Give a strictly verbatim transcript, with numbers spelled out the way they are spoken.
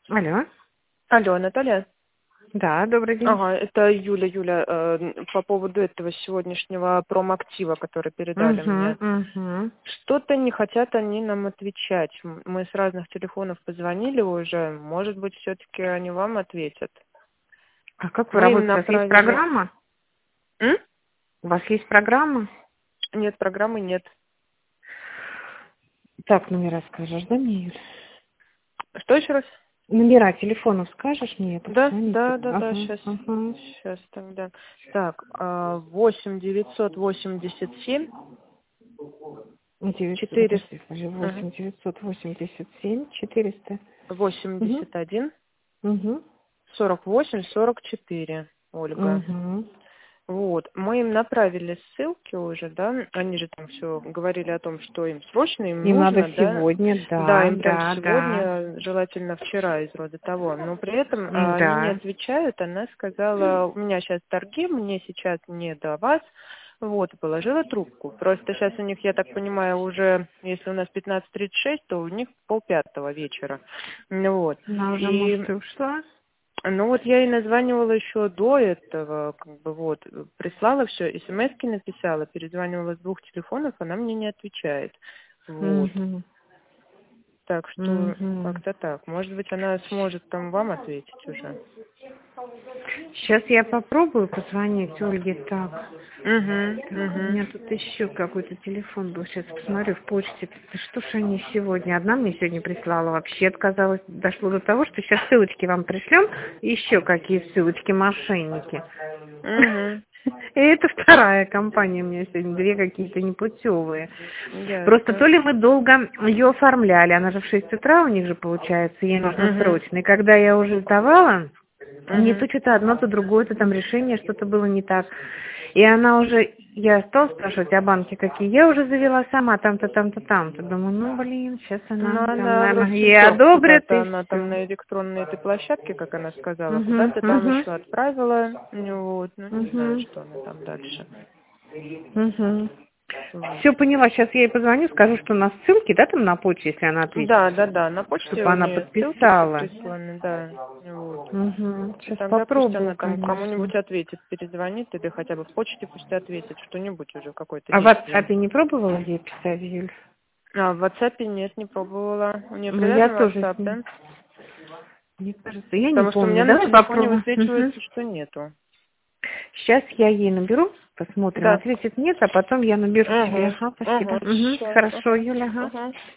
Алло. Алло, Наталья? Да, добрый день. Ага, это Юля. Юля, э, по поводу этого сегодняшнего промактива, который передали Угу, мне. угу. Что-то не хотят они нам отвечать. М- Мы с разных телефонов позвонили уже. Может быть, все-таки они вам ответят. А как вы Мы им работаете? У вас есть направили... программа? М? У вас есть программа? Нет, программы нет. Так, номера скажешь, да, мне, Юля? Что еще раз? Номера телефонов скажешь мне? Я Да, позвоните. да, да, да, Ага, сейчас, ага. сейчас тогда. Так, а, восемь девятьсот восемьдесят семь девятьсот, четыреста подожди, скажи, восемь девятьсот восемьдесят семь четыреста. Угу, восемьдесят один угу, сорок восемь сорок четыре. Ольга. угу. Вот, мы им направили ссылки уже, да, они же там все говорили о том, что им срочно, им Им надо нужно, да, сегодня, да, да, им прям да, да. сегодня, желательно вчера из рода того, но при этом М, а, они не Да. отвечают, она сказала, у меня сейчас торги, мне сейчас не до вас, вот, и положила трубку. Просто сейчас у них, я так понимаю, уже, если у нас пятнадцать тридцать шесть, то у них полпятого вечера, ну вот, Она уже, и может, и ушла? ну вот я ей названивала еще до этого, как бы вот, прислала все, смски написала, перезванивала с двух телефонов, она мне не отвечает. Вот. Угу, Так что угу. как-то так. Может быть, она сможет там вам ответить уже. Сейчас я попробую позвонить Ольге так. Угу, Так, у угу. меня тут еще какой-то телефон был. Сейчас посмотрю в почте. Да что ж они сегодня? Одна мне сегодня прислала, вообще отказалась. Дошло до того, что сейчас ссылочки вам пришлем. Еще какие ссылочки, мошенники. Угу. И это вторая компания у меня сегодня, две какие-то непутевые. Просто то Ясно. ли мы долго ее оформляли, она же в шесть утра у них же получается, ей нужно Угу. срочно. И когда я уже сдавала, не то Угу. что-то одно, то другое, то там решение, что-то было не так. И она уже, я стала спрашивать о банке какие, я уже завела сама там-то, там-то, там-то. Думаю, ну, блин, сейчас Ну, она там, она в наверное, ей Россельхоз одобрят куда-то, и она там все. на электронной этой площадке, как она сказала, Угу, куда-то там угу, еще отправила. Ну, вот, ну, не знаю, угу, что она там дальше. угу. Вот. Все поняла, сейчас я ей позвоню, скажу, что на ссылке, да, там на почте, если она ответит, Да, да, да, на почте чтобы у она нее ссылки все подписала. присланы, да. Вот. Угу. И Сейчас тогда пусть попробую, она там конечно. кому-нибудь ответит, перезвонит, или хотя бы в почте пусть ответит, что-нибудь уже, какое-то А в действие. WhatsApp не пробовала ей писать, Юль? А в WhatsApp нет, не пробовала. У нее Ну, я привязан тоже WhatsApp, с ним. да? Мне кажется, я не Потому что у помню. меня на Давай телефоне попробуем. Угу. высвечивается, что нету. Сейчас я ей наберу, посмотрим, Да. ответит нет, а потом я наберу тебе. Угу. Ага, спасибо. Угу. Угу. Сейчас. Хорошо, Угу. Юля, ага. Угу.